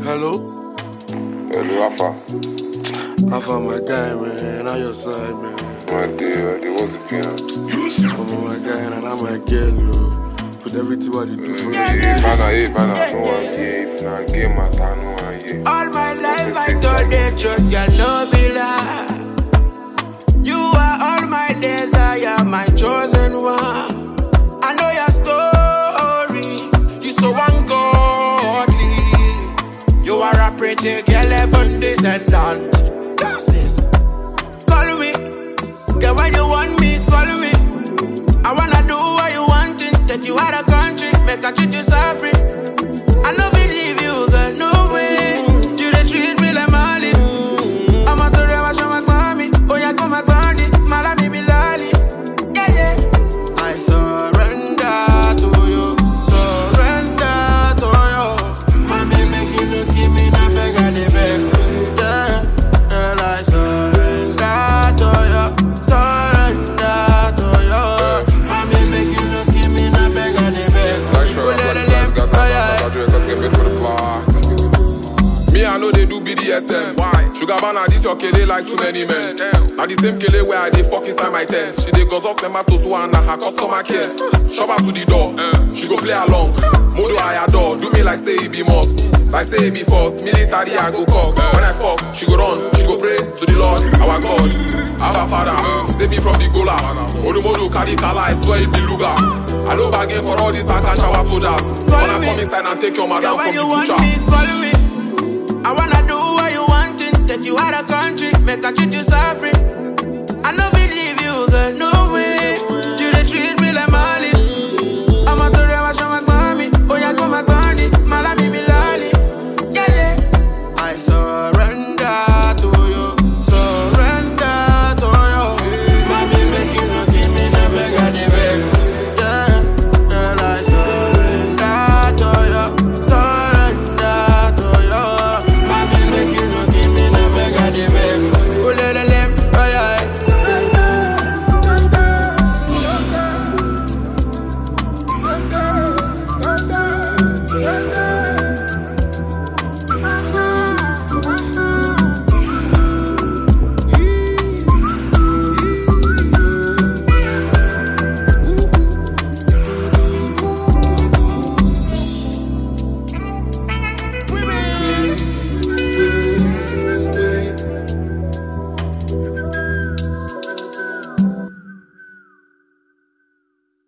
Hello? Hello, Alpha. Alpha, my guy, man. On your side, man. My dear, what's the plan? I'm my guy, and I'm my girl, yo. Put everything what you do for me. Hey, man, no one here. If not game matter, no one here. All my life I told the truth, girl, no be lie. You are all my days, I am my chosen one. I know your story, you so ungodly. You are a pretty girl, heaven descendant. Call me, girl, when you want me, call me. I wanna do what you want, take you out of country, make I treat you so free. I know believe you, girl, no way. You dey treat me like Mali. I'm a to the show my mommy. Oh, yeah, come my body. Malami be lali. Yeah, yeah. I surrender to you. Surrender to you. Mommy, make you look at me, not beg and they beg. Yeah. Girl, I surrender to you. Surrender to you. Mommy, make you look at me, not beg and they beg. Me, I know they do BDSM. Why? Sugar banana, this your kele like too many men. Now the same kele where I dey fuck inside my tent. She dey goes off tomatoes one and her customer care. Shop her to the door, she go play along. Modo I adore, do me like say it be must. Like say it be force, military I go cock. When I fuck, she go run, she go pray to the Lord, our God, our Father. Save me from the gola. Modo carry kala, I swear it be luga. I no bargain for all these can shower soldiers. Wanna come inside and take your madam from the butcher. Call me. I wanna do what you want, take you out of country, make I treat you so free. I know believe you, girl, no